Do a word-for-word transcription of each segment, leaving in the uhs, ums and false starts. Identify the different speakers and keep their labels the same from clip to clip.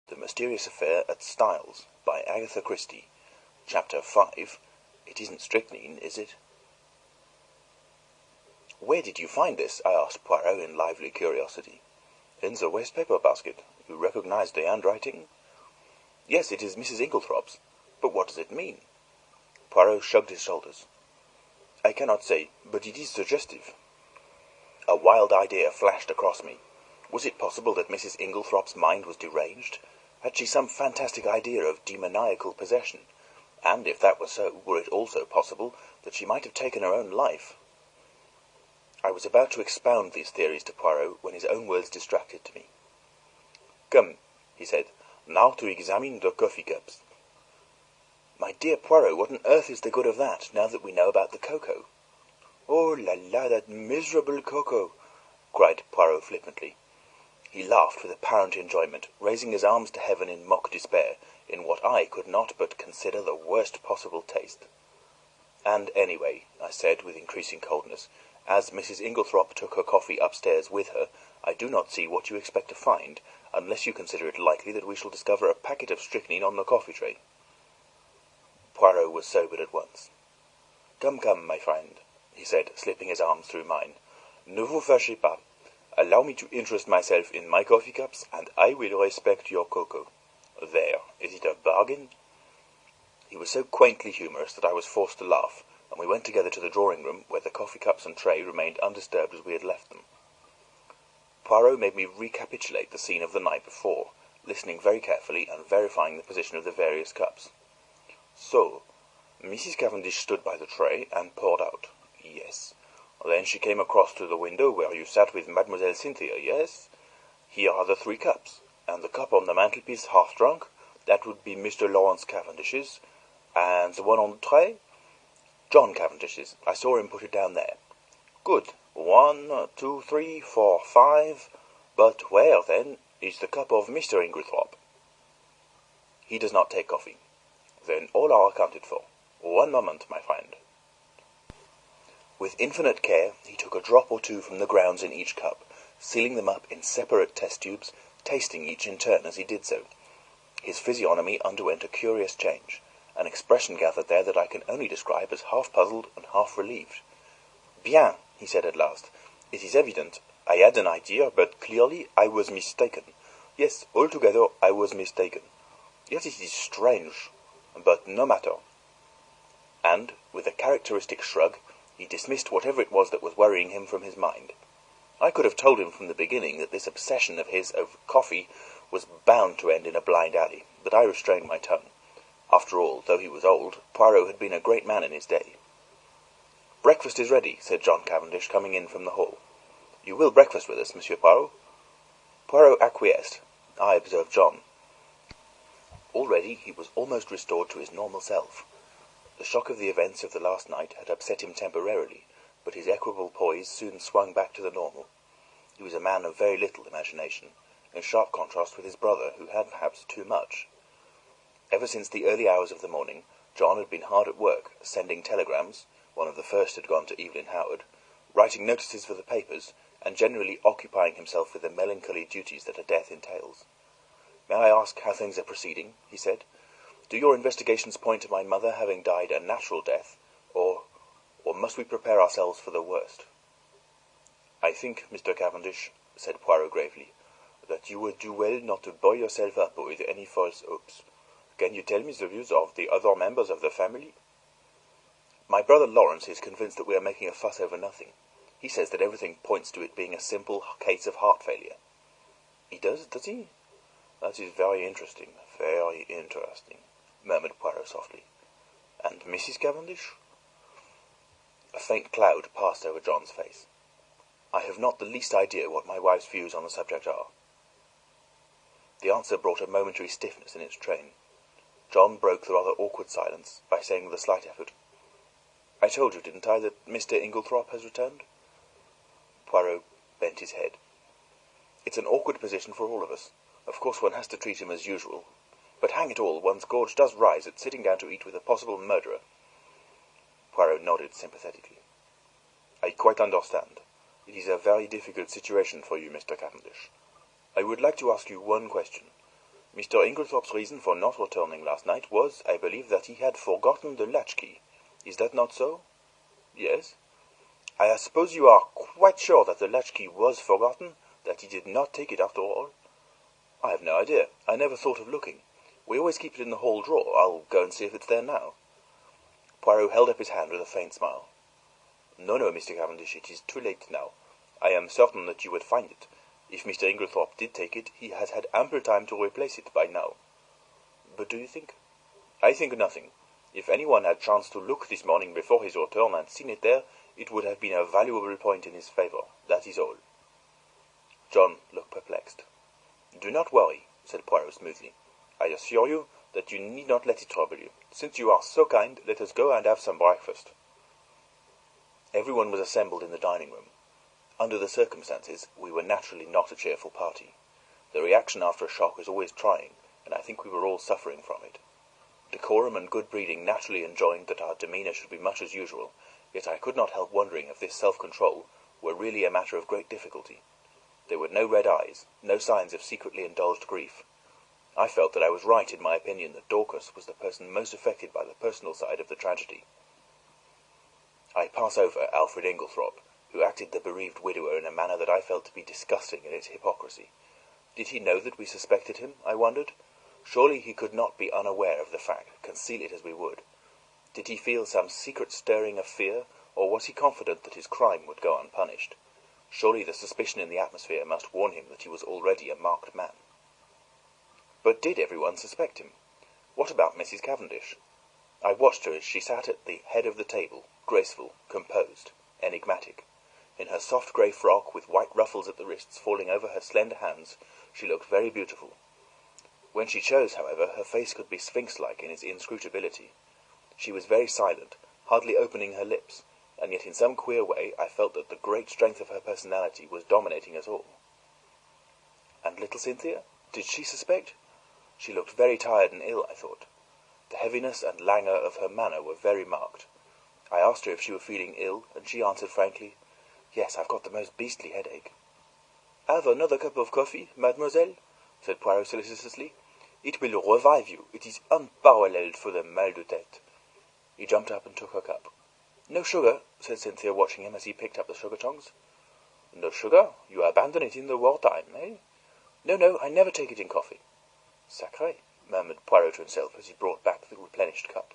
Speaker 1: The Mysterious Affair at Styles, by Agatha Christie. Chapter five. It isn't strychnine, is it? "Where did you find this?" I asked Poirot in lively curiosity. "In the waste paper basket. You recognize the handwriting?" "Yes, it is Missus Inglethorpe's. But what does it mean?" Poirot shrugged his shoulders. "I cannot say, but it is suggestive." A wild idea flashed across me. Was it possible that Missus Inglethorpe's mind was deranged? Had she some fantastic idea of demoniacal possession? And, if that were so, were it also possible that she might have taken her own life? I was about to expound these theories to Poirot when his own words distracted me. "Come," he said, "now to examine the coffee cups." "My dear Poirot, what on earth is the good of that, now that we know about the cocoa?" "Oh, la la, that miserable cocoa!" cried Poirot flippantly. He laughed with apparent enjoyment, raising his arms to heaven in mock despair, in what I could not but consider the worst possible taste. "And anyway," I said with increasing coldness, "as Missus Inglethorpe took her coffee upstairs with her, I do not see what you expect to find, unless you consider it likely that we shall discover a packet of strychnine on the coffee tray." Poirot was sobered at once. "Come, come, my friend," he said, slipping his arms through mine. "Ne vous fâchez pas. Allow me to interest myself in my coffee cups, and I will respect your cocoa. There, is it a bargain?" He was so quaintly humorous that I was forced to laugh, and we went together to the drawing-room, where the coffee cups and tray remained undisturbed as we had left them. Poirot made me recapitulate the scene of the night before, listening very carefully and verifying the position of the various cups. "So, Missus Cavendish stood by the tray and poured out. Yes. Then she came across to the window where you sat with Mademoiselle Cynthia. Yes. Here are the three cups, and the cup on the mantelpiece half drunk, that would be Mister Lawrence Cavendish's, and the one on the tray? John Cavendish's. I saw him put it down there. Good. One, two, three, four, five. But where, then, is the cup of Mister Inglethorpe?" "He does not take coffee." "Then all are accounted for. One moment, my friend." With infinite care he took a drop or two from the grounds in each cup, sealing them up in separate test tubes, tasting each in turn as he did so. His physiognomy underwent a curious change. An expression gathered there that I can only describe as half puzzled and half relieved. "Bien," he said at last. "It is evident. I had an idea, but clearly I was mistaken. Yes, altogether I was mistaken. Yet it is strange. But no matter." And, with a characteristic shrug, he dismissed whatever it was that was worrying him from his mind. I could have told him from the beginning that this obsession of his over coffee was bound to end in a blind alley, but I restrained my tongue. After all, though he was old, Poirot had been a great man in his day. "Breakfast is ready," said John Cavendish, coming in from the hall. "You will breakfast with us, Monsieur Poirot?" Poirot acquiesced. I observed John. Already he was almost restored to his normal self. The shock of the events of the last night had upset him temporarily, but his equable poise soon swung back to the normal. He was a man of very little imagination, in sharp contrast with his brother, who had perhaps too much. Ever since the early hours of the morning, John had been hard at work, sending telegrams (one of the first had gone to Evelyn Howard), writing notices for the papers, and generally occupying himself with the melancholy duties that a death entails. "May I ask how things are proceeding?" he said. "Do your investigations point to my mother having died a natural death, or or must we prepare ourselves for the worst?" "I think, Mister Cavendish," said Poirot gravely, "that you would do well not to buoy yourself up with any false hopes. Can you tell me the views of the other members of the family?" "My brother Lawrence is convinced that we are making a fuss over nothing. He says that everything points to it being a simple case of heart failure." "He does, does he? That is very interesting, very interesting," murmured Poirot softly. "And Missus Cavendish?" A faint cloud passed over John's face. "I have not the least idea what my wife's views on the subject are." The answer brought a momentary stiffness in its train. John broke the rather awkward silence by saying with a slight effort, "I told you, didn't I, that Mister Inglethorpe has returned?" Poirot bent his head. "It's an awkward position for all of us. Of course one has to treat him as usual. But hang it all, one's gorge does rise at sitting down to eat with a possible murderer." Poirot nodded sympathetically. "I quite understand. It is a very difficult situation for you, Mister Cavendish. I would like to ask you one question. Mister Inglethorpe's reason for not returning last night was, I believe, that he had forgotten the latchkey. Is that not so?" "Yes." "I suppose you are quite sure that the latchkey was forgotten, that he did not take it after all?" "I have no idea. I never thought of looking. We always keep it in the hall drawer. I'll go and see if it's there now." Poirot held up his hand with a faint smile. "No, no, Mister Cavendish, it is too late now. I am certain that you would find it. If Mister Inglethorpe did take it, he has had ample time to replace it by now." "But do you think—" "I think nothing. If anyone had chanced to look this morning before his return and seen it there, it would have been a valuable point in his favor. That is all." John looked perplexed. "Do not worry," said Poirot smoothly. "I assure you that you need not let it trouble you. Since you are so kind, let us go and have some breakfast." Everyone was assembled in the dining room. Under the circumstances, we were naturally not a cheerful party. The reaction after a shock is always trying, and I think we were all suffering from it. Decorum and good breeding naturally enjoined that our demeanor should be much as usual, yet I could not help wondering if this self-control were really a matter of great difficulty. There were no red eyes, no signs of secretly indulged grief. I felt that I was right in my opinion that Dorcas was the person most affected by the personal side of the tragedy. I pass over Alfred Inglethorpe, who acted the bereaved widower in a manner that I felt to be disgusting in its hypocrisy. Did he know that we suspected him, I wondered? Surely he could not be unaware of the fact, conceal it as we would. Did he feel some secret stirring of fear, or was he confident that his crime would go unpunished? Surely the suspicion in the atmosphere must warn him that he was already a marked man. But did everyone suspect him? What about Missus Cavendish? I watched her as she sat at the head of the table, graceful, composed, enigmatic. In her soft grey frock, with white ruffles at the wrists falling over her slender hands, she looked very beautiful. When she chose, however, her face could be sphinx-like in its inscrutability. She was very silent, hardly opening her lips, and yet in some queer way I felt that the great strength of her personality was dominating us all. And little Cynthia? Did she suspect? She looked very tired and ill, I thought. The heaviness and languor of her manner were very marked. I asked her if she were feeling ill, and she answered frankly, "Yes, I've got the most beastly headache." "Have another cup of coffee, mademoiselle?" said Poirot solicitously. "It will revive you. It is unparalleled for the mal de tête." He jumped up and took her cup. "No sugar?" said Cynthia, watching him as he picked up the sugar tongs. "No sugar? You abandon it in the war time, eh?" "No, no, I never take it in coffee." "Sacré!" murmured Poirot to himself as he brought back the replenished cup.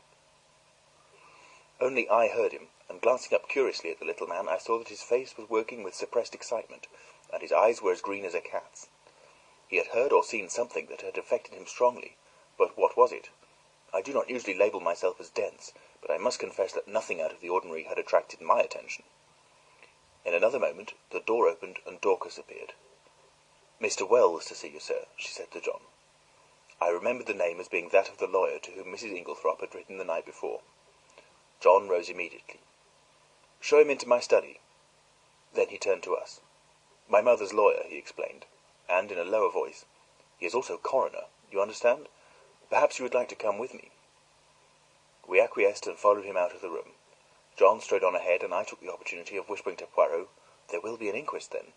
Speaker 1: Only I heard him, and glancing up curiously at the little man, I saw that his face was working with suppressed excitement, and his eyes were as green as a cat's. He had heard or seen something that had affected him strongly, but what was it? I do not usually label myself as dense, but I must confess that nothing out of the ordinary had attracted my attention. In another moment the door opened and Dorcas appeared. "Mister Wells to see you, sir," she said to John. I remembered the name as being that of the lawyer to whom Missus Inglethorpe had written the night before. John rose immediately. "Show him into my study." Then he turned to us. "My mother's lawyer," he explained, and in a lower voice, "he is also coroner, you understand? Perhaps you would like to come with me." We acquiesced and followed him out of the room. John strode on ahead, and I took the opportunity of whispering to Poirot, "There will be an inquest, then?"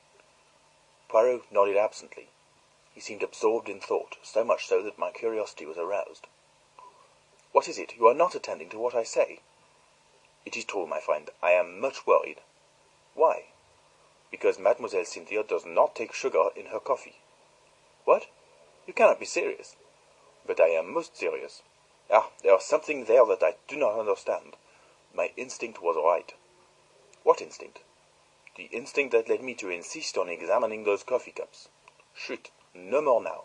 Speaker 1: Poirot nodded absently. He seemed absorbed in thought, so much so that my curiosity was aroused. "What is it? You are not attending to what I say." "It is true, my friend. I am much worried." "Why?" "Because Mademoiselle Cynthia does not take sugar in her coffee." "What? You cannot be serious." "But I am most serious. Ah, there is something there that I do not understand. My instinct was right." "What instinct?" "The instinct that led me to insist on examining those coffee cups. Chut! No more now."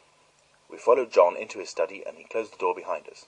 Speaker 1: We followed John into his study, and he closed the door behind us.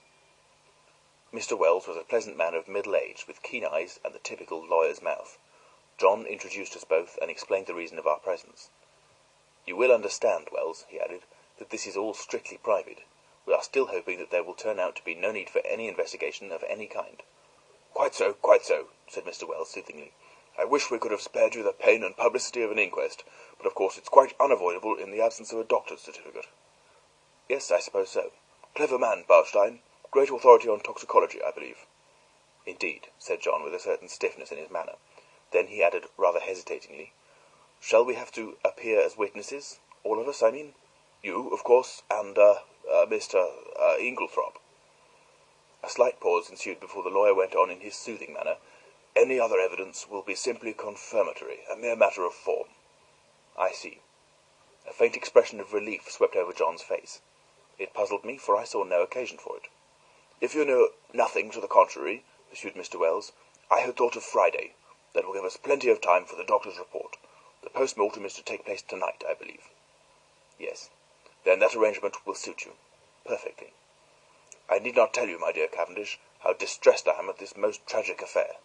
Speaker 1: Mister Wells was a pleasant man of middle age, with keen eyes and the typical lawyer's mouth. John introduced us both, and explained the reason of our presence. "You will understand, Wells," he added, "that this is all strictly private. We are still hoping that there will turn out to be no need for any investigation of any kind." "Quite so, quite so," said Mister Wells soothingly. "I wish we could have spared you the pain and publicity of an inquest, but of course it's quite unavoidable in the absence of a doctor's certificate." "Yes, I suppose so." "Clever man, Bauerstein. Great authority on toxicology, I believe." "Indeed," said John, with a certain stiffness in his manner. Then he added, rather hesitatingly, "Shall we have to appear as witnesses? All of us, I mean?" You, of course, and, uh, uh Mister Uh, Inglethorpe." A slight pause ensued before the lawyer went on in his soothing manner. "Any other evidence will be simply confirmatory, a mere matter of form." "I see." A faint expression of relief swept over John's face. It puzzled me, for I saw no occasion for it. "If you know nothing to the contrary," pursued Mister Wells, "I had thought of Friday. That will give us plenty of time for the doctor's report. The post-mortem is to take place tonight, I believe." "Yes." "Then that arrangement will suit you perfectly. I need not tell you, my dear Cavendish, how distressed I am at this most tragic affair."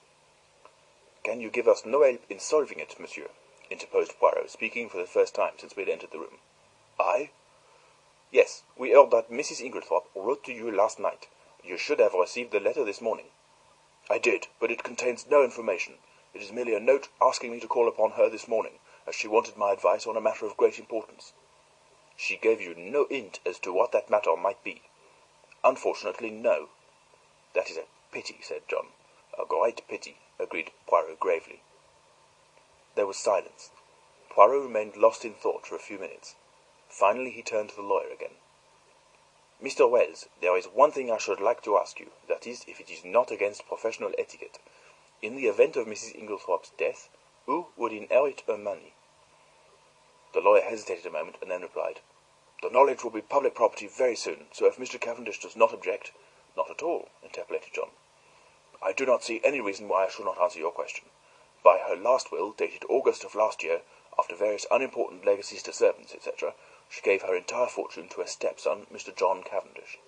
Speaker 1: "Can you give us no help in solving it, monsieur?" interposed Poirot, speaking for the first time since we had entered the room. "I?" "Yes. We heard that Missus Inglethorpe wrote to you last night. You should have received the letter this morning." "I did, but it contains no information. It is merely a note asking me to call upon her this morning, as she wanted my advice on a matter of great importance." "She gave you no hint as to what that matter might be?" "Unfortunately, no." "That is a pity," said John. "A great pity," agreed Poirot gravely. There was silence. Poirot remained lost in thought for a few minutes. Finally he turned to the lawyer again. "Mister Wells, there is one thing I should like to ask you, that is, if it is not against professional etiquette. In the event of Missus Inglethorpe's death, who would inherit her money?" The lawyer hesitated a moment, and then replied, "The knowledge will be public property very soon, so if Mister Cavendish does not object—" "Not at all," interpolated John. "I do not see any reason why I should not answer your question. By her last will, dated August of last year, after various unimportant legacies to servants, et cetera, she gave her entire fortune to her stepson, Mister John Cavendish."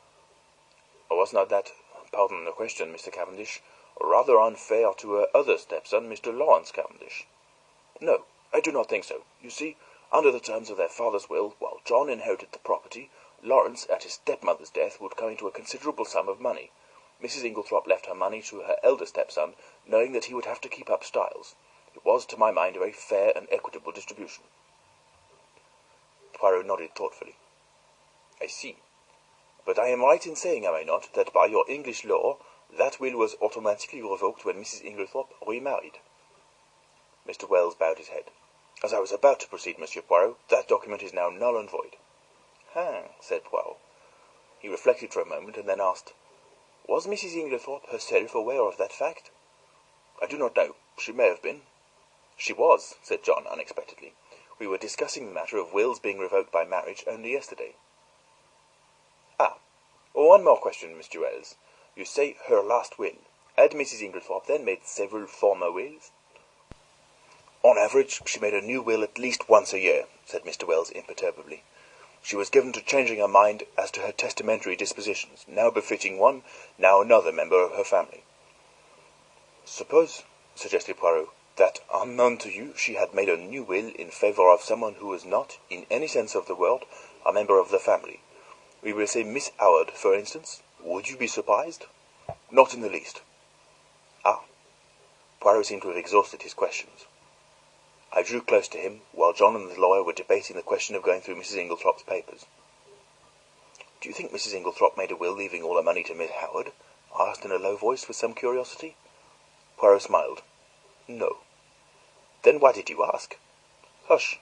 Speaker 1: "Was not that, pardon the question, Mister Cavendish, rather unfair to her other stepson, Mister Lawrence Cavendish?" "No, I do not think so. You see, under the terms of their father's will, while John inherited the property, Lawrence, at his stepmother's death, would come into a considerable sum of money. Missus Inglethorpe left her money to her elder stepson, knowing that he would have to keep up Styles. It was, to my mind, a very fair and equitable distribution." Poirot nodded thoughtfully. "I see. But I am right in saying, am I not, that by your English law that will was automatically revoked when Missus Inglethorpe remarried?" Mister Wells bowed his head. "As I was about to proceed, Monsieur Poirot, that document is now null and void." "Ah," said Poirot. He reflected for a moment, and then asked, "Was Missus Inglethorpe herself aware of that fact?" "I do not know. She may have been." "She was," said John, unexpectedly. "We were discussing the matter of wills being revoked by marriage only yesterday." "Ah! One more question, Mister Wells. You say her last will. Had Missus Inglethorpe then made several former wills?" "On an average, she made a new will at least once a year," said Mister Wells imperturbably. "She was given to changing her mind as to her testamentary dispositions, now befitting one, now another member of her family." "Suppose," suggested Poirot, "that, unknown to you, she had made a new will in favor of someone who was not, in any sense of the word, a member of the family. We will say Miss Howard, for instance. Would you be surprised?" "Not in the least." "Ah!" Poirot seemed to have exhausted his questions. I drew close to him, while John and the lawyer were debating the question of going through Missus Inglethorpe's papers. "Do you think Missus Inglethorpe made a will leaving all her money to Miss Howard?" I asked in a low voice, with some curiosity. Poirot smiled. "No." "Then why did you ask?" "Hush!"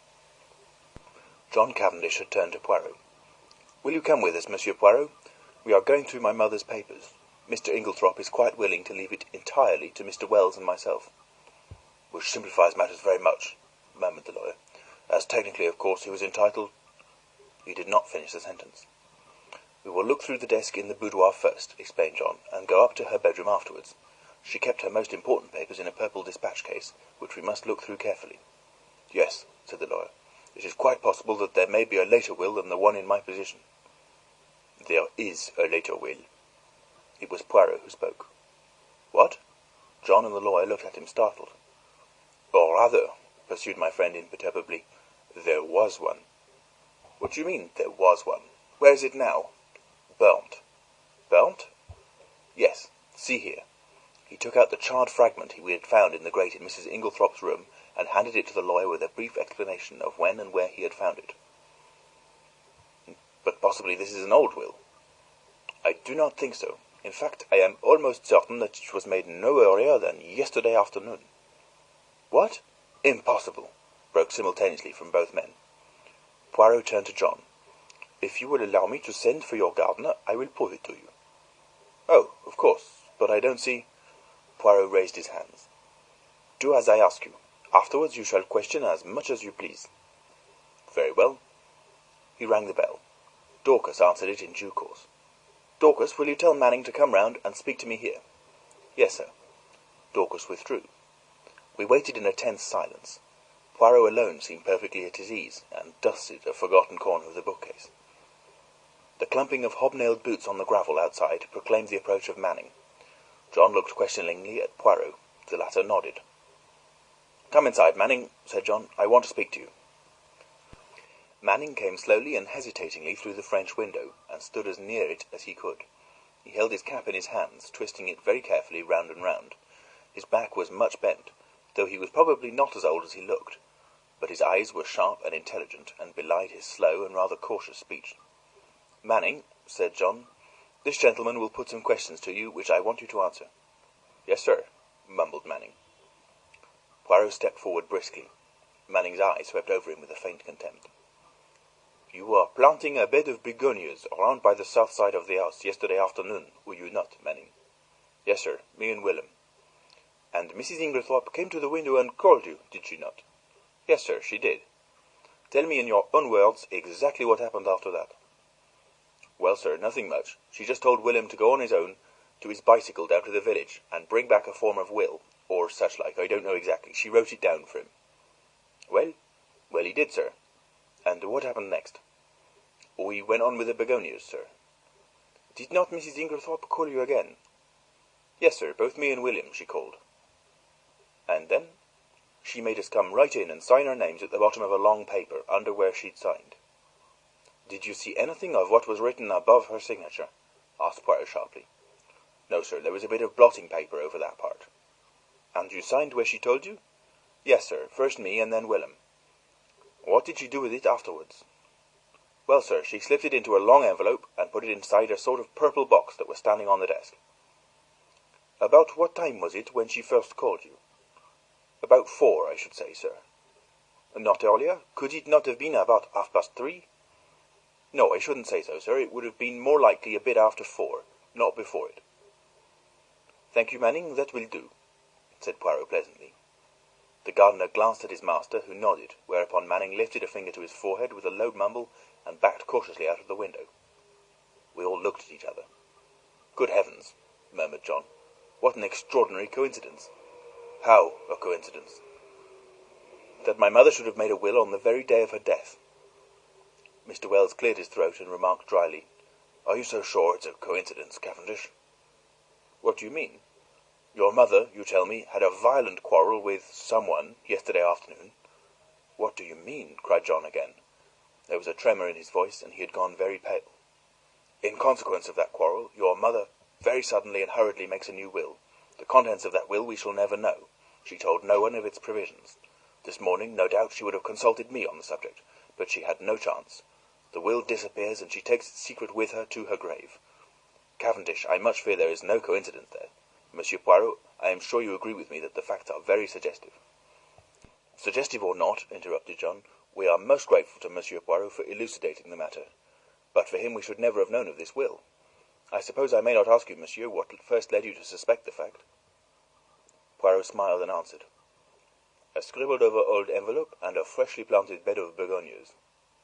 Speaker 1: John Cavendish had turned to Poirot. "Will you come with us, Monsieur Poirot? We are going through my mother's papers. Mister Inglethorpe is quite willing to leave it entirely to Mister Wells and myself." "Which simplifies matters very much," murmured the lawyer, "as technically, of course, he was entitled—" He did not finish the sentence. "We will look through the desk in the boudoir first," explained John, "and go up to her bedroom afterwards. She kept her most important papers in a purple dispatch case, which we must look through carefully." "Yes," said the lawyer, "it is quite possible that there may be a later will than the one in my possession." "There is a later will." It was Poirot who spoke. "What?" John and the lawyer looked at him, startled. "Or rather," pursued my friend imperturbably, "there was one." "What do you mean, there was one? Where is it now?" "Burnt." "Burnt?" "Yes. See here." He took out the charred fragment we had found in the grate in Missus Inglethorpe's room, and handed it to the lawyer with a brief explanation of when and where he had found it. "But possibly this is an old will." "I do not think so. In fact, I am almost certain that it was made no earlier than yesterday afternoon." "What? Impossible!" broke simultaneously from both men. Poirot turned to John. "If you will allow me to send for your gardener, I will prove it to you." "Oh, of course, but I don't see—" Poirot raised his hands. "Do as I ask you. Afterwards you shall question as much as you please." "Very well." He rang the bell. Dorcas answered it in due course. "Dorcas, will you tell Manning to come round and speak to me here?" "Yes, sir." Dorcas withdrew. We waited in a tense silence. Poirot alone seemed perfectly at his ease, and dusted a forgotten corner of the bookcase. The clumping of hobnailed boots on the gravel outside proclaimed the approach of Manning. John looked questioningly at Poirot. The latter nodded. "Come inside, Manning," said John. "I want to speak to you." Manning came slowly and hesitatingly through the French window, and stood as near it as he could. He held his cap in his hands, twisting it very carefully round and round. His back was much bent, though he was probably not as old as he looked, but his eyes were sharp and intelligent, and belied his slow and rather cautious speech. "Manning," said John, "this gentleman will put some questions to you, which I want you to answer." "Yes, sir," mumbled Manning. Poirot stepped forward briskly. Manning's eye swept over him with a faint contempt. "You were planting a bed of begonias around by the south side of the house yesterday afternoon, were you not, Manning?" "Yes, sir, me and Willem." "And Missus Inglethorpe came to the window and called you, did she not?" "Yes, sir, she did." "Tell me in your own words exactly what happened after that." "Well, sir, nothing much. She just told Willem to go on his own to his bicycle down to the village, and bring back a form of will, or such like, I don't know exactly. She wrote it down for him." "Well?" "Well, he did, sir." "And what happened next?" "We went on with the begonias, sir." "Did not Missus Inglethorpe call you again?" "Yes, sir, both me and William she called." "And then?" "She made us come right in and sign our names at the bottom of a long paper, under where she'd signed." "Did you see anything of what was written above her signature?" asked Poirot sharply. "No, sir, there was a bit of blotting paper over that part." "And you signed where she told you?" "Yes, sir, first me and then Willem." "What did she do with it afterwards?" "Well, sir, she slipped it into a long envelope, and put it inside a sort of purple box that was standing on the desk." "About what time was it when she first called you?" "About four, I should say, sir." "Not earlier? Could it not have been about half past three?" "No, I shouldn't say so, sir. It would have been more likely a bit after four, not before it." "Thank you, Manning, that will do," said Poirot pleasantly. The gardener glanced at his master, who nodded, whereupon Manning lifted a finger to his forehead with a low mumble, and backed cautiously out of the window. We all looked at each other. "Good heavens!" murmured John. "What an extraordinary coincidence!" "How a coincidence?" "That my mother should have made a will on the very day of her death." Mister Wells cleared his throat and remarked dryly, "Are you so sure it's a coincidence, Cavendish?" "What do you mean?" "Your mother, you tell me, had a violent quarrel with someone yesterday afternoon." "What do you mean?" cried John again. There was a tremor in his voice, and he had gone very pale. "In consequence of that quarrel, your mother very suddenly and hurriedly makes a new will. The contents of that will we shall never know. She told no one of its provisions. This morning, no doubt, she would have consulted me on the subject, but she had no chance. The will disappears, and she takes its secret with her to her grave. Cavendish, I much fear there is no coincidence there. Monsieur Poirot, I am sure you agree with me that the facts are very suggestive." "Suggestive or not," interrupted John, "we are most grateful to Monsieur Poirot for elucidating the matter. But for him we should never have known of this will. I suppose I may not ask you, monsieur, what first led you to suspect the fact?" Poirot smiled and answered, "A scribbled-over old envelope and a freshly planted bed of begonias."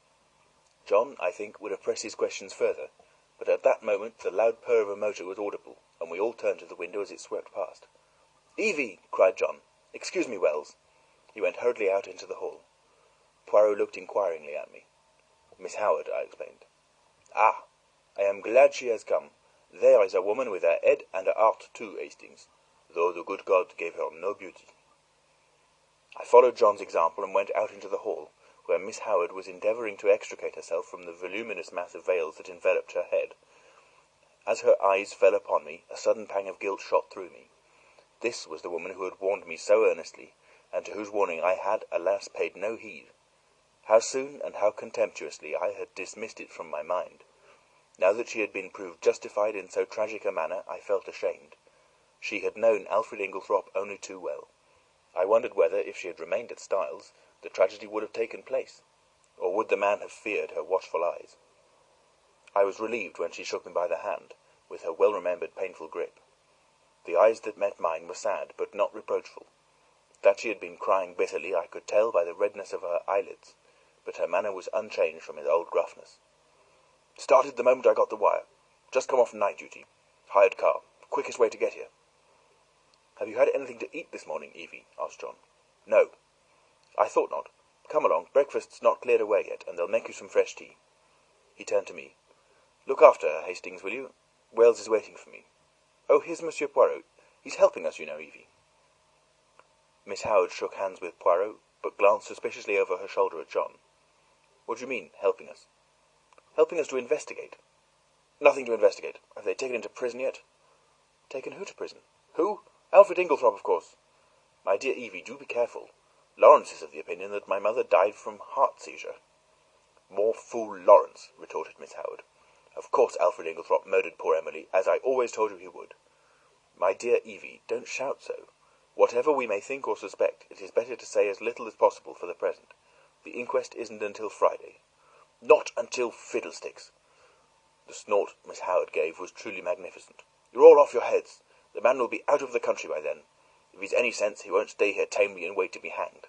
Speaker 1: John, I think, would have pressed his questions further, but at that moment the loud purr of a motor was audible, and we all turned to the window as it swept past. "Evie!" cried John. "Excuse me, Wells." He went hurriedly out into the hall. Poirot looked inquiringly at me. "Miss Howard," I explained. "Ah! I am glad she has come. There is a woman with a head and a heart too, Hastings, though the good God gave her no beauty." I followed John's example and went out into the hall, where Miss Howard was endeavouring to extricate herself from the voluminous mass of veils that enveloped her head. As her eyes fell upon me, a sudden pang of guilt shot through me. This was the woman who had warned me so earnestly, and to whose warning I had, alas, paid no heed. How soon and how contemptuously I had dismissed it from my mind! Now that she had been proved justified in so tragic a manner, I felt ashamed. She had known Alfred Inglethorpe only too well. I wondered whether, if she had remained at Styles, the tragedy would have taken place. or would the man have feared her watchful eyes? I was relieved when she shook me by the hand, with her well-remembered painful grip. The eyes that met mine were sad, but not reproachful. That she had been crying bitterly I could tell by the redness of her eyelids, but her manner was unchanged from its old gruffness. "Started the moment I got the wire. Just come off night duty. Hired car. Quickest way to get here." "Have you had anything to eat this morning, Evie?" asked John. "No." "I thought not. Come along. Breakfast's not cleared away yet, and they'll make you some fresh tea." He turned to me. "Look after her, Hastings, will you? Wells is waiting for me. Oh, here's Monsieur Poirot. He's helping us, you know, Evie." Miss Howard shook hands with Poirot, but glanced suspiciously over her shoulder at John. "What do you mean, helping us?" "Helping us to investigate." "Nothing to investigate. Have they taken him to prison yet?" "Taken who to prison?" "Who? Alfred Inglethorpe, of course. My dear Evie, do be careful. Lawrence is of the opinion that my mother died from heart seizure." "More fool Lawrence," retorted Miss Howard. "Of course Alfred Inglethorpe murdered poor Emily, as I always told you he would." "My dear Evie, don't shout so. Whatever we may think or suspect, it is better to say as little as possible for the present. The inquest isn't until Friday." "Not until fiddlesticks!" The snort Miss Howard gave was truly magnificent. "You're all off your heads. The man will be out of the country by then. If he's any sense, he won't stay here tamely and wait to be hanged."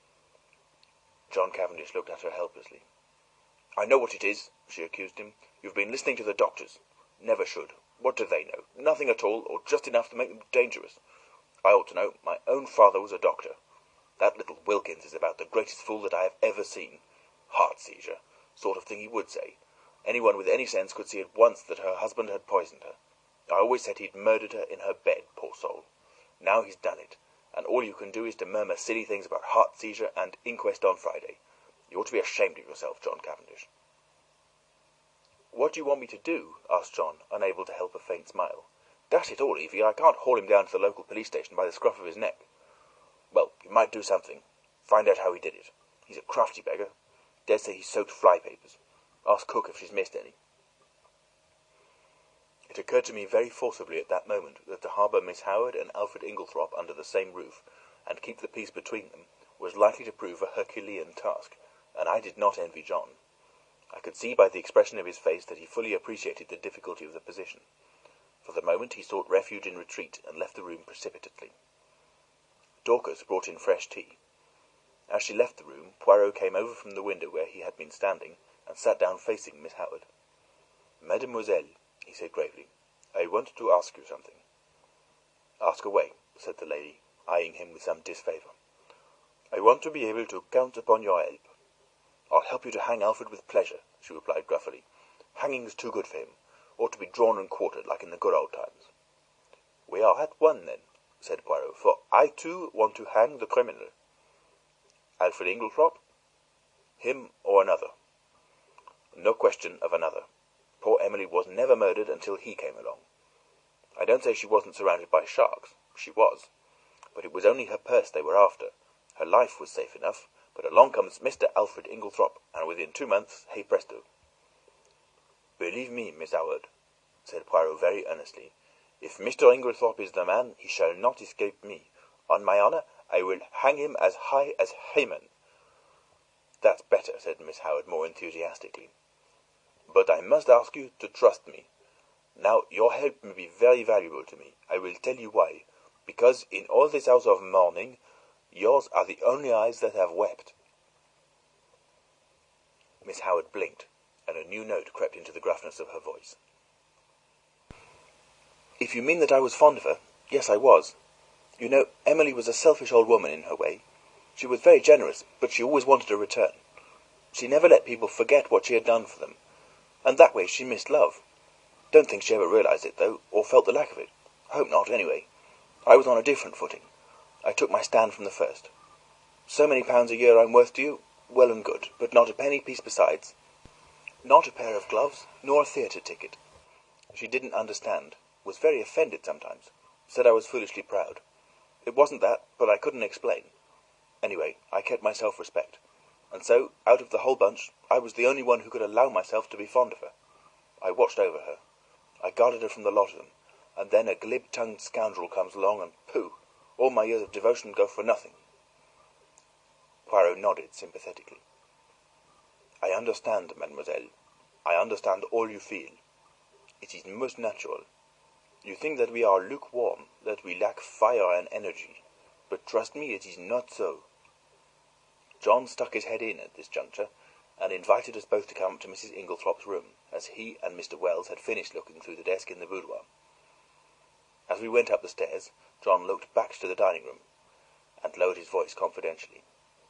Speaker 1: John Cavendish looked at her helplessly. "I know what it is," she accused him. "You've been listening to the doctors. Never should. What do they know? Nothing at all, or just enough to make them dangerous. I ought to know. My own father was a doctor. That little Wilkins is about the greatest fool that I have ever seen. Heart seizure. Sort of thing he would say. Anyone with any sense could see at once that her husband had poisoned her. I always said he'd murdered her in her bed, poor soul. Now he's done it, and all you can do is to murmur silly things about heart seizure and inquest on Friday. You ought to be ashamed of yourself, John Cavendish." "What do you want me to do?" asked John, unable to help a faint smile. "Dash it all, Evie, I can't haul him down to the local police station by the scruff of his neck." "Well, you might do something. Find out how he did it. He's a crafty beggar. Dare say he soaked fly papers. Ask cook if she's missed any." It occurred to me very forcibly at that moment that to harbour Miss Howard and Alfred Inglethorpe under the same roof, and keep the peace between them, was likely to prove a Herculean task, and I did not envy John. I could see by the expression of his face that he fully appreciated the difficulty of the position. For the moment he sought refuge in retreat, and left the room precipitately. Dorcas brought in fresh tea. As she left the room, Poirot came over from the window where he had been standing, and sat down facing Miss Howard. "Mademoiselle," he said gravely, "I want to ask you something." "Ask away," said the lady, eyeing him with some disfavor. "I want to be able to count upon your help." "I'll help you to hang Alfred with pleasure," she replied gruffly. "Hanging's too good for him. Ought to be drawn and quartered, like in the good old times." "We are at one, then," said Poirot, "for I, too, want to hang the criminal." "Alfred Inglethorpe?" "Him or another." "No question of another. Poor Emily was never murdered until he came along. I don't say she wasn't surrounded by sharks. She was. But it was only her purse they were after. Her life was safe enough, but along comes Mister Alfred Inglethorpe, and within two months, hey presto." "Believe me, Miss Howard," said Poirot very earnestly, "if Mister Inglethorpe is the man, he shall not escape me. On my honor, I will hang him as high as Haman." "That's better," said Miss Howard more enthusiastically. "But I must ask you to trust me. Now, your help may be very valuable to me. I will tell you why. Because in all this house of mourning, yours are the only eyes that have wept." Miss Howard blinked, and a new note crept into the gruffness of her voice. "If you mean that I was fond of her, yes, I was. You know, Emily was a selfish old woman in her way. She was very generous, but she always wanted a return. She never let people forget what she had done for them, and that way she missed love. Don't think she ever realized it, though, or felt the lack of it. Hope not, anyway. I was on a different footing. I took my stand from the first. So many pounds a year I'm worth to you, well and good, but not a penny piece besides. Not a pair of gloves, nor a theatre ticket. She didn't understand, was very offended sometimes, said I was foolishly proud. It wasn't that, but I couldn't explain. Anyway, I kept my self-respect, and so, out of the whole bunch, I was the only one who could allow myself to be fond of her. I watched over her. I guarded her from the lot of them, and then a glib-tongued scoundrel comes along, and pooh! All my years of devotion go for nothing." Poirot nodded sympathetically. I understand, mademoiselle. I understand all you feel. It is most natural. You think that we are lukewarm, that we lack fire and energy. But trust me, it is not so." John stuck his head in at this juncture, and invited us both to come to Missus Inglethorpe's room, as he and Mister Wells had finished looking through the desk in the boudoir. As we went up the stairs, John looked back to the dining room, and lowered his voice confidentially.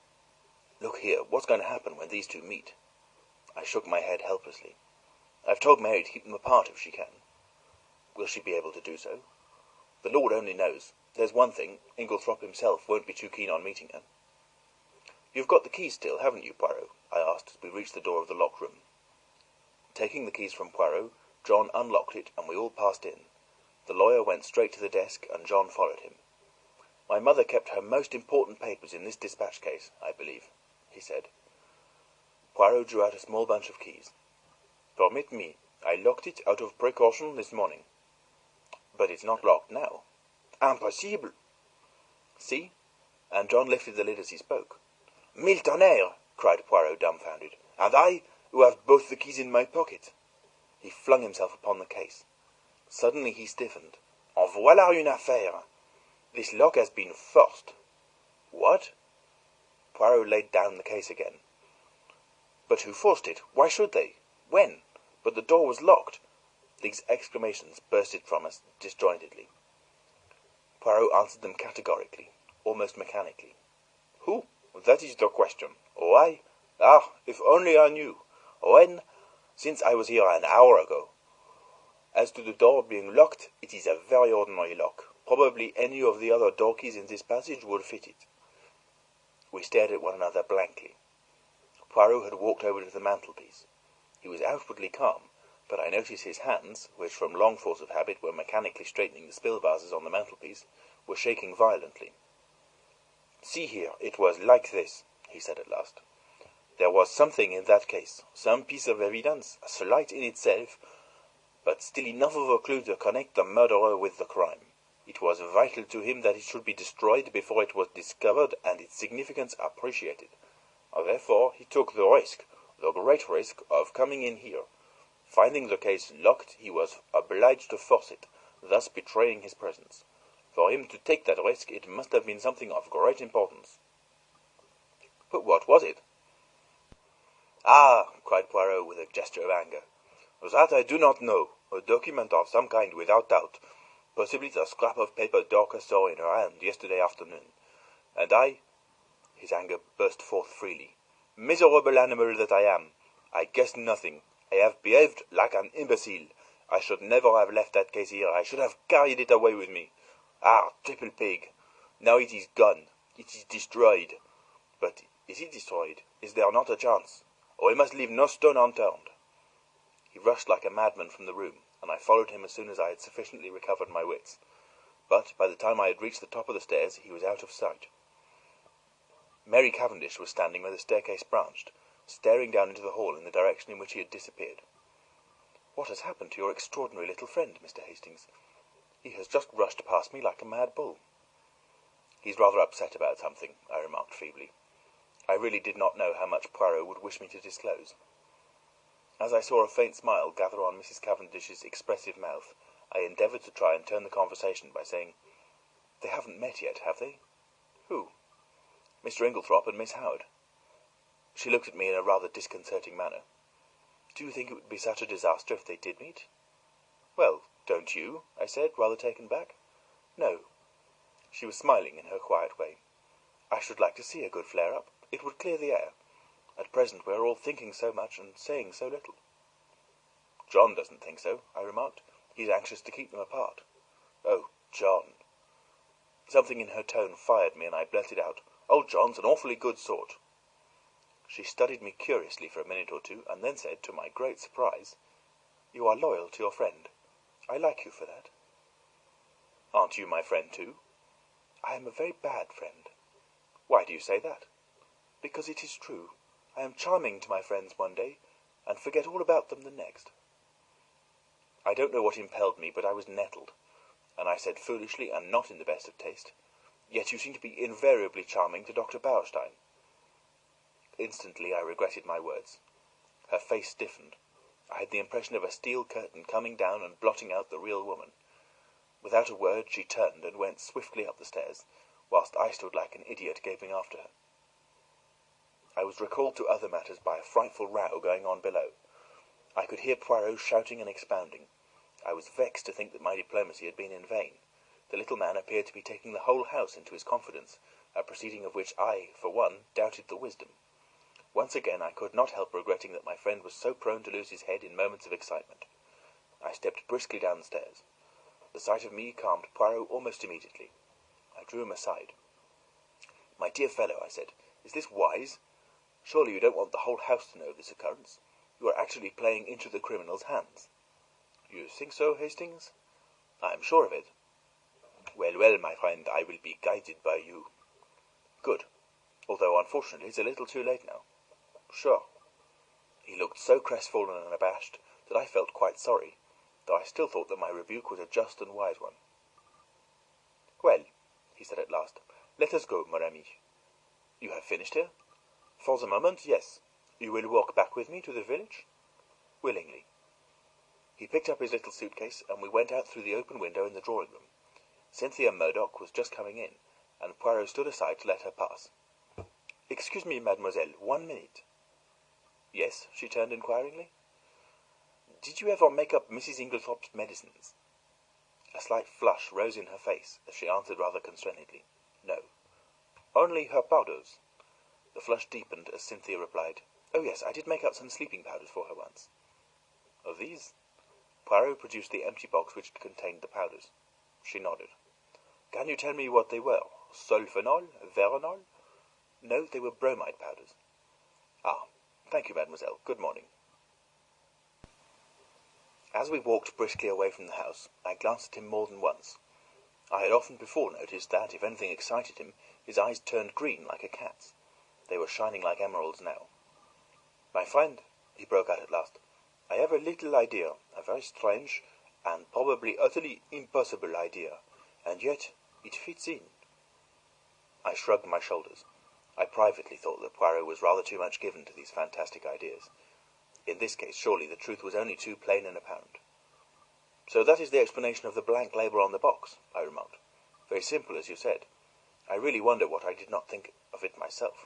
Speaker 1: "Look here, what's going to happen when these two meet?" I shook my head helplessly. "I've told Mary to keep them apart if she can." "Will she be able to do so?" "The Lord only knows. There's one thing, Inglethorpe himself won't be too keen on meeting her." "You've got the keys still, haven't you, Poirot?" I asked as we reached the door of the locked room. Taking the keys from Poirot, John unlocked it, and we all passed in. The lawyer went straight to the desk, and John followed him. "My mother kept her most important papers in this dispatch case, I believe," he said. Poirot drew out a small bunch of keys. "Permit me. I locked it out of precaution this morning." "But it's not locked now." "Impossible!" "See?" And John lifted the lid as he spoke. "Mille tonnerres!" cried Poirot, dumbfounded. "And I, who have both the keys in my pocket!" He flung himself upon the case. Suddenly he stiffened. "En voilà une affaire! This lock has been forced." "What?" Poirot laid down the case again. "But who forced it? Why should they? When? But the door was locked." These exclamations bursted from us disjointedly. Poirot answered them categorically, almost mechanically. "Who? That is the question. Why? Ah, if only I knew! When? Since I was here an hour ago. As to the door being locked, it is a very ordinary lock. Probably any of the other door keys in this passage would fit it." We stared at one another blankly. Poirot had walked over to the mantelpiece. He was outwardly calm, but I noticed his hands, which from long force of habit were mechanically straightening the spill vases on the mantelpiece, were shaking violently. "See here, it was like this," he said at last. "There was something in that case, some piece of evidence, slight in itself, but still enough of a clue to connect the murderer with the crime. It was vital to him that it should be destroyed before it was discovered and its significance appreciated. Therefore he took the risk, the great risk, of coming in here. Finding the case locked, he was obliged to force it, thus betraying his presence. For him to take that risk, it must have been something of great importance." "But what was it?" "Ah!" cried Poirot with a gesture of anger. "That I do not know. A document of some kind, without doubt. Possibly the scrap of paper Dorcas saw in her hand yesterday afternoon. And I—" His anger burst forth freely. "Miserable animal that I am! I guessed nothing. I have behaved like an imbecile. I should never have left that case here. I should have carried it away with me. Ah, triple pig! Now it is gone. It is destroyed. But is it destroyed? Is there not a chance? Oh, I must leave no stone unturned." He rushed like a madman from the room, and I followed him as soon as I had sufficiently recovered my wits. But by the time I had reached the top of the stairs, he was out of sight. Mary Cavendish was standing where the staircase branched, staring down into the hall in the direction in which he had disappeared. "What has happened to your extraordinary little friend, Mister Hastings? He has just rushed past me like a mad bull." "He's rather upset about something," I remarked feebly. I really did not know how much Poirot would wish me to disclose. As I saw a faint smile gather on Missus Cavendish's expressive mouth, I endeavoured to try and turn the conversation by saying, "They haven't met yet, have they?" "Who?" "Mister Inglethorpe and Miss Howard." She looked at me in a rather disconcerting manner. "Do you think it would be such a disaster if they did meet?" "Well, don't you?" I said, rather taken back. "No." She was smiling in her quiet way. "I should like to see a good flare-up. It would clear the air. At present we are all thinking so much and saying so little." "John doesn't think so," I remarked. "He's anxious to keep them apart." "Oh, John!" Something in her tone fired me, and I blurted out, "Oh, John's an awfully good sort." She studied me curiously for a minute or two, and then said, to my great surprise, "You are loyal to your friend. I like you for that." "Aren't you my friend, too?" "I am a very bad friend." "Why do you say that?" "Because it is true. I am charming to my friends one day, and forget all about them the next." I don't know what impelled me, but I was nettled, and I said foolishly, and not in the best of taste, "Yet you seem to be invariably charming to Doctor Bauerstein." Instantly I regretted my words. Her face stiffened. I had the impression of a steel curtain coming down and blotting out the real woman. Without a word she turned and went swiftly up the stairs, whilst I stood like an idiot gaping after her. I was recalled to other matters by a frightful row going on below. I could hear Poirot shouting and expounding. I was vexed to think that my diplomacy had been in vain. The little man appeared to be taking the whole house into his confidence, a proceeding of which I, for one, doubted the wisdom. Once again I could not help regretting that my friend was so prone to lose his head in moments of excitement. I stepped briskly down the stairs. The sight of me calmed Poirot almost immediately. I drew him aside. "My dear fellow," I said, "is this wise? Surely you don't want the whole house to know of this occurrence? You are actually playing into the criminal's hands." "You think so, Hastings?" "I am sure of it." "Well, well, my friend, I will be guided by you." "Good. Although, unfortunately, it's a little too late now." "Sure." He looked so crestfallen and abashed that I felt quite sorry, though I still thought that my rebuke was a just and wise one. "Well," he said at last, "let us go, mon ami." "You have finished here?" "For the moment, yes. You will walk back with me to the village?" "Willingly." He picked up his little suitcase, and we went out through the open window in the drawing-room. Cynthia Murdock was just coming in, and Poirot stood aside to let her pass. "Excuse me, mademoiselle, one minute." "Yes?" she turned inquiringly. "Did you ever make up Missus Inglethorpe's medicines?" A slight flush rose in her face as she answered rather constrainedly, "No." "Only her powders?" The flush deepened as Cynthia replied, "Oh, yes, I did make out some sleeping powders for her once." "Of these?" Poirot produced the empty box which contained the powders. She nodded. "Can you tell me what they were? Sulfonal? Veronal?" "No, they were bromide powders." "Ah, thank you, mademoiselle. Good morning." As we walked briskly away from the house, I glanced at him more than once. I had often before noticed that, if anything excited him, his eyes turned green like a cat's. They were shining like emeralds now. "My friend," he broke out at last, "I have a little idea, a very strange, and probably utterly impossible idea, and yet it fits in." I shrugged my shoulders. I privately thought that Poirot was rather too much given to these fantastic ideas. In this case, surely, the truth was only too plain and apparent. "So that is the explanation of the blank label on the box," I remarked. "Very simple, as you said. I really wonder what I did not think of it myself."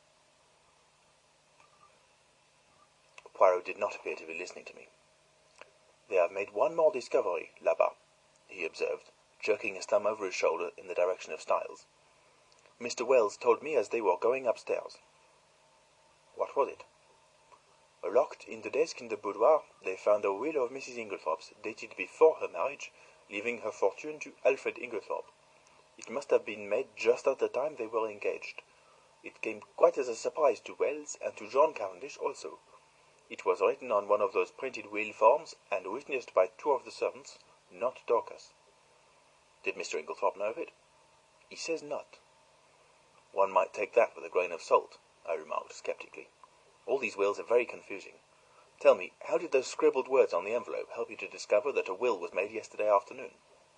Speaker 1: Poirot did not appear to be listening to me. "They have made one more discovery, là-bas," he observed, jerking his thumb over his shoulder in the direction of Styles. "Mister Wells told me as they were going upstairs." "What was it?" "Locked in the desk in the boudoir, they found a will of Missus Inglethorpe's, dated before her marriage, leaving her fortune to Alfred Inglethorpe. It must have been made just at the time they were engaged. It came quite as a surprise to Wells, and to John Cavendish also. It was written on one of those printed will forms, and witnessed by two of the servants, not Dorcas." "Did Mister Inglethorpe know of it?" "He says not." "One might take that with a grain of salt," I remarked sceptically. "All these wills are very confusing. Tell me, how did those scribbled words on the envelope help you to discover that a will was made yesterday afternoon?"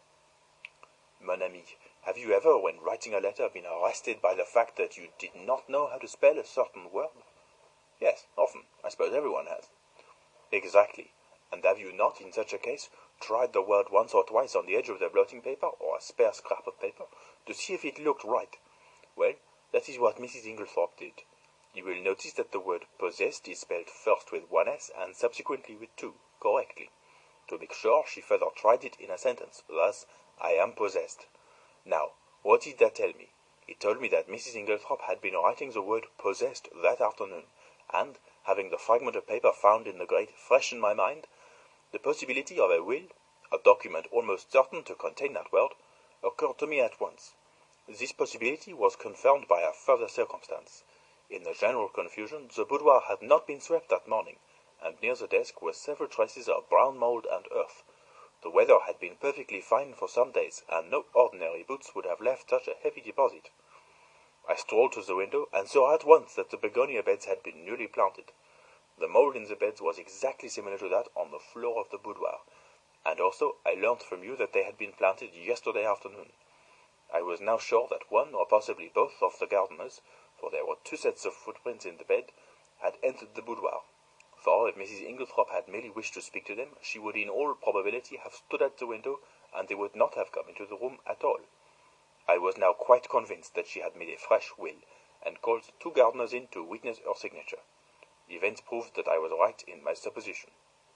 Speaker 1: "Mon ami, have you ever, when writing a letter, been arrested by the fact that you did not know how to spell a certain word?" "Yes, often. I suppose everyone has." "Exactly. And have you not, in such a case, tried the word once or twice on the edge of the blotting paper, or a spare scrap of paper, to see if it looked right? Well, that is what Missus Inglethorpe did. You will notice that the word 'possessed' is spelled first with one S and subsequently with two, correctly. To make sure, she further tried it in a sentence, thus, 'I am possessed.' Now, what did that tell me? It told me that Missus Inglethorpe had been writing the word 'possessed' that afternoon, and, having the fragment of paper found in the grate fresh in my mind, the possibility of a will, a document almost certain to contain that word, occurred to me at once. This possibility was confirmed by a further circumstance. In the general confusion, the boudoir had not been swept that morning, and near the desk were several traces of brown mold and earth. The weather had been perfectly fine for some days, and no ordinary boots would have left such a heavy deposit. I strolled to the window, and saw at once that the begonia beds had been newly planted. The mold in the beds was exactly similar to that on the floor of the boudoir, and also I learnt from you that they had been planted yesterday afternoon. I was now sure that one, or possibly both, of the gardeners, for there were two sets of footprints in the bed, had entered the boudoir. for if Missus Inglethorpe had merely wished to speak to them, she would in all probability have stood at the window, and they would not have come into the room at all. I was now quite convinced that she had made a fresh will, and called the two gardeners in to witness her signature. Events proved that I was right in my supposition.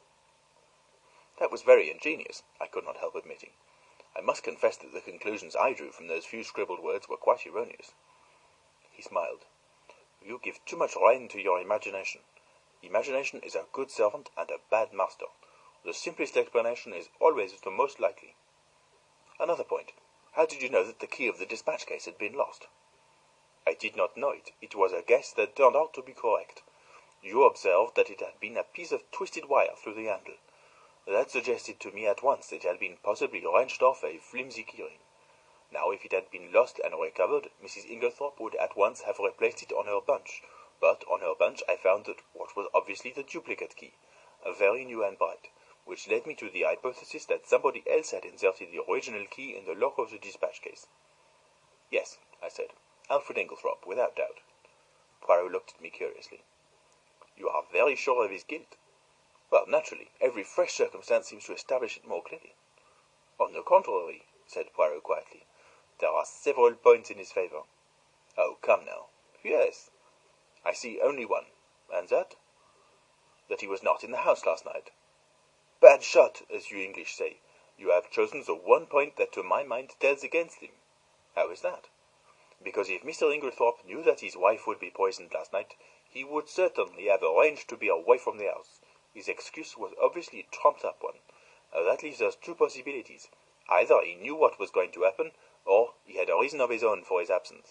Speaker 1: That was very ingenious, I could not help admitting. I must confess that the conclusions I drew from those few scribbled words were quite erroneous. He smiled. You give too much rein to your imagination. Imagination is a good servant and a bad master. The simplest explanation is always the most likely. Another point. How did you know that the key of the dispatch case had been lost? I did not know it. It was a guess that turned out to be correct. You observed that it had been a piece of twisted wire through the handle. That suggested to me at once that it had been possibly wrenched off a flimsy keyring. Now, if it had been lost and recovered, Missus Inglethorpe would at once have replaced it on her bunch. But on her bunch I found that what was obviously the duplicate key, a very new and bright, which led me to the hypothesis that somebody else had inserted the original key in the lock of the dispatch case. Yes, I said, Alfred Inglethorpe, without doubt. Poirot looked at me curiously. You are very sure of his guilt? Well, naturally, every fresh circumstance seems to establish it more clearly. On the contrary, said Poirot quietly, there are several points in his favour. Oh, come now. Yes. I see only one. And that? That he was not in the house last night. Bad shot, as you English say. You have chosen the one point that to my mind tells against him. How is that? Because if Mister Inglethorpe knew that his wife would be poisoned last night, he would certainly have arranged to be away from the house. His excuse was obviously a trumped-up one. Uh, that leaves us two possibilities. Either he knew what was going to happen, or he had a reason of his own for his absence.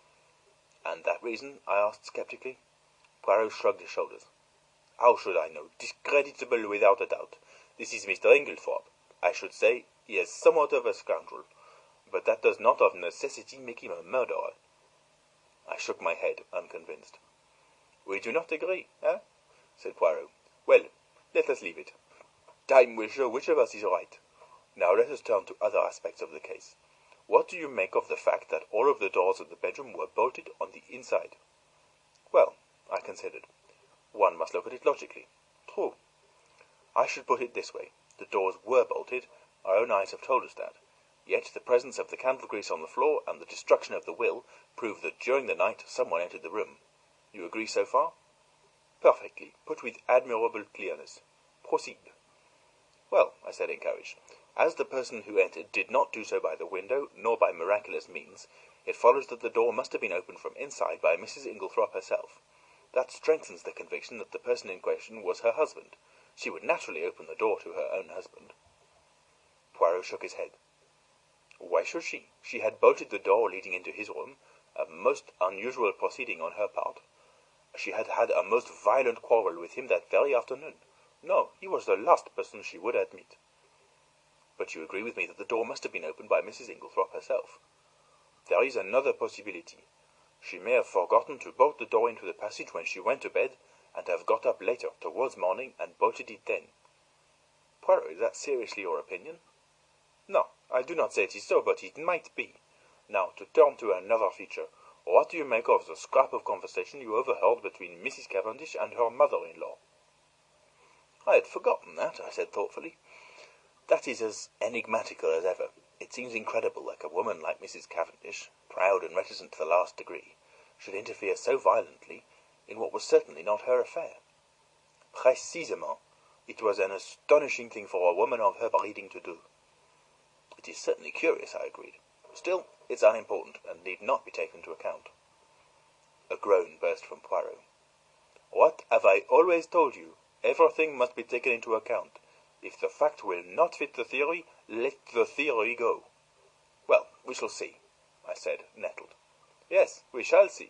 Speaker 1: And that reason? I asked sceptically. Poirot shrugged his shoulders. How should I know? Discreditable without a doubt. This is Mister Inglethorpe. I should say he is somewhat of a scoundrel, but that does not of necessity make him a murderer. I shook my head, unconvinced. We do not agree, eh? Said Poirot. Well, let us leave it. Time will show which of us is right. Now let us turn to other aspects of the case. What do you make of the fact that all of the doors of the bedroom were bolted on the inside? Well, I considered. One must look at it logically. True. I should put it this way. The doors were bolted. Our own eyes have told us that. Yet the presence of the candle grease on the floor and the destruction of the will prove that during the night someone entered the room. You agree so far? Perfectly. Put with admirable clearness. Proceed. Well, I said, encouraged, as the person who entered did not do so by the window, nor by miraculous means, it follows that the door must have been opened from inside by Missus Inglethorpe herself. That strengthens the conviction that the person in question was her husband. She would naturally open the door to her own husband. Poirot shook his head. Why should she? She had bolted the door leading into his room, a most unusual proceeding on her part. She had had a most violent quarrel with him that very afternoon. No, he was the last person she would admit. But you agree with me that the door must have been opened by Missus Inglethorpe herself. There is another possibility. She may have forgotten to bolt the door into the passage when she went to bed, and have got up later, towards morning, and bolted it then. Poirot, is that seriously your opinion? No, I do not say it is so, but it might be. Now, to turn to another feature, what do you make of the scrap of conversation you overheard between Missus Cavendish and her mother-in-law? I had forgotten that, I said thoughtfully. That is as enigmatical as ever. It seems incredible that a woman like Missus Cavendish, proud and reticent to the last degree, should interfere so violently in what was certainly not her affair. Précisément. It was an astonishing thing for a woman of her breeding to do. It is certainly curious, I agreed. Still, it's unimportant, and need not be taken into account. A groan burst from Poirot. What have I always told you? Everything must be taken into account. If the fact will not fit the theory, let the theory go. Well, we shall see, I said, nettled. Yes, we shall see.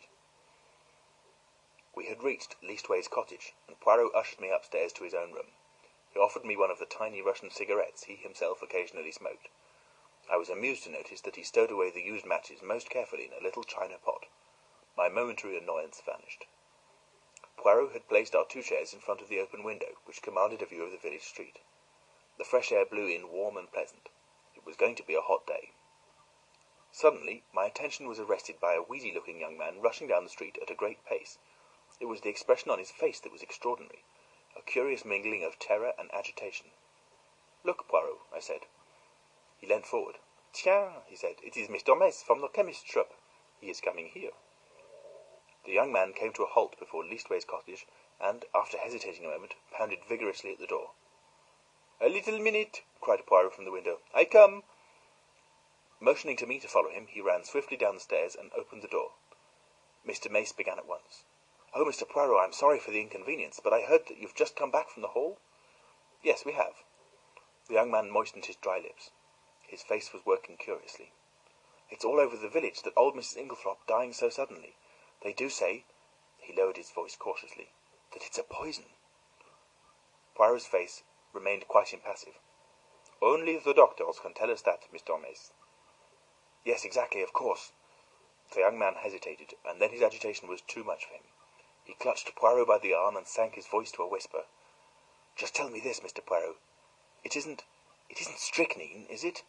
Speaker 1: We had reached Leastways Cottage, and Poirot ushered me upstairs to his own room. He offered me one of the tiny Russian cigarettes he himself occasionally smoked. I was amused to notice that he stowed away the used matches most carefully in a little china pot. My momentary annoyance vanished. Poirot had placed our two chairs in front of the open window, which commanded a view of the village street. The fresh air blew in warm and pleasant. It was going to be a hot day. Suddenly, my attention was arrested by a weedy-looking young man rushing down the street at a great pace. It was the expression on his face that was extraordinary. a curious mingling of terror and agitation. "Look, Poirot," I said. He leant forward. "Tiens," he said, "it is Mister Mace from the chemist's shop. He is coming here." The young man came to a halt before Leastways cottage, and, after hesitating a moment, pounded vigorously at the door. "A little minute," cried Poirot from the window. "I come." Motioning to me to follow him, he ran swiftly down the stairs and opened the door. Mister Mace began at once. "Oh, Mister Poirot, I'm sorry for the inconvenience, but I heard that you've just come back from the hall?" "Yes, we have." The young man moistened his dry lips. His face was working curiously. "It's all over the village that old Missus Inglethorpe dying so suddenly. They do say," he lowered his voice cautiously, "that it's a poison." Poirot's face remained quite impassive. "Only the doctors can tell us that, Mister Mace." "Yes, exactly, of course." The young man hesitated, and then his agitation was too much for him. He clutched Poirot by the arm and sank his voice to a whisper. "Just tell me this, Mister Poirot. It isn't... it isn't strychnine, is it?"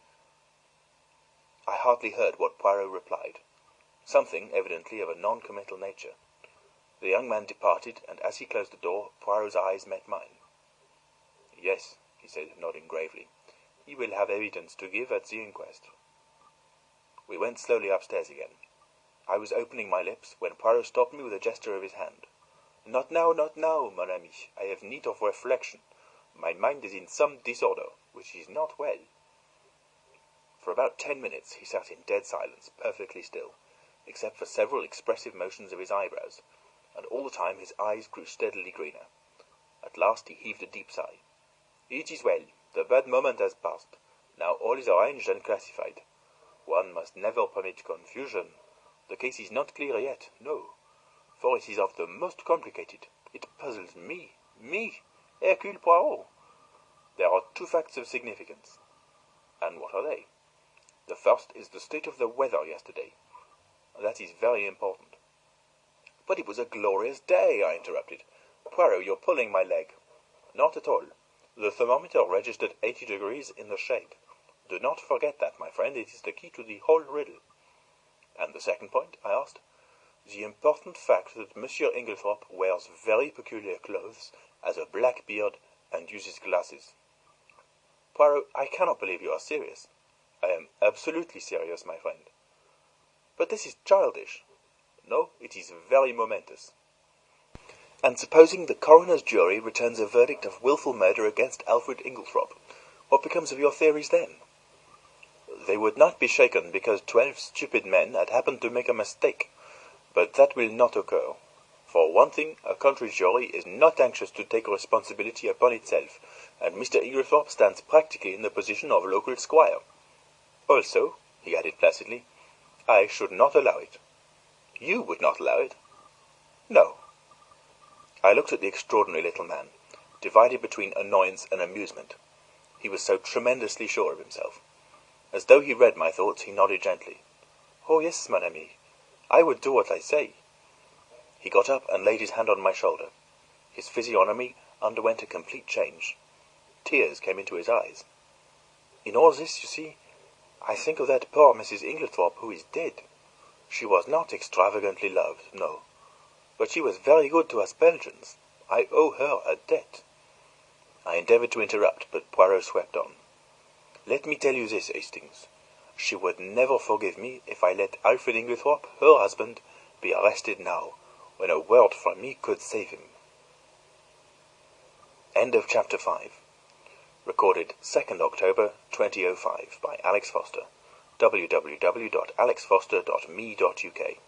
Speaker 1: I hardly heard what Poirot replied. Something, evidently, of a non-committal nature. The young man departed, and as he closed the door, Poirot's eyes met mine. "Yes," he said, nodding gravely. "He will have evidence to give at the inquest." We went slowly upstairs again. I was opening my lips, when Poirot stopped me with a gesture of his hand. "Not now, not now, mon ami. I have need of reflection. My mind is in some disorder, which is not well." For about ten minutes he sat in dead silence, perfectly still, except for several expressive motions of his eyebrows, and all the time his eyes grew steadily greener. At last he heaved a deep sigh. "It is well. The bad moment has passed. Now all is arranged and classified. One must never permit confusion. The case is not clear yet, no, for it is of the most complicated. It puzzles me, me, Hercule Poirot. There are two facts of significance." "And what are they?" "The first is the state of the weather yesterday. That is very important." "But it was a glorious day," I interrupted. "Poirot, you're pulling my leg." "Not at all. The thermometer registered eighty degrees in the shade. Do not forget that, my friend. It is the key to the whole riddle." "And the second point?" I asked. "The important fact that Monsieur Inglethorpe wears very peculiar clothes, has a black beard, and uses glasses." "Poirot, I cannot believe you are serious." "I am absolutely serious, my friend." "But this is childish." "No, it is very momentous." "And supposing the coroner's jury returns a verdict of wilful murder against Alfred Inglethorpe, what becomes of your theories then?" "They would not be shaken because twelve stupid men had happened to make a mistake. But that will not occur. For one thing, a country jury is not anxious to take responsibility upon itself, and Mister Inglethorpe stands practically in the position of local squire. Also," he added placidly, "I should not allow it." "You would not allow it?" "No." I looked at the extraordinary little man, divided between annoyance and amusement. He was so tremendously sure of himself. As though he read my thoughts, he nodded gently. "Oh, yes, mon ami. I would do what I say." He got up and laid his hand on my shoulder. His physiognomy underwent a complete change. Tears came into his eyes. "In all this, you see, I think of that poor Missus Inglethorpe who is dead. She was not extravagantly loved, no. But she was very good to us Belgians. I owe her a debt." I endeavoured to interrupt, but Poirot swept on. "Let me tell you this, Hastings. She would never forgive me if I let Alfred Inglethorpe, her husband, be arrested now, when a word from me could save him." End of chapter five. Recorded second October twenty oh five by Alex Foster. w w w dot alex foster dot me dot u k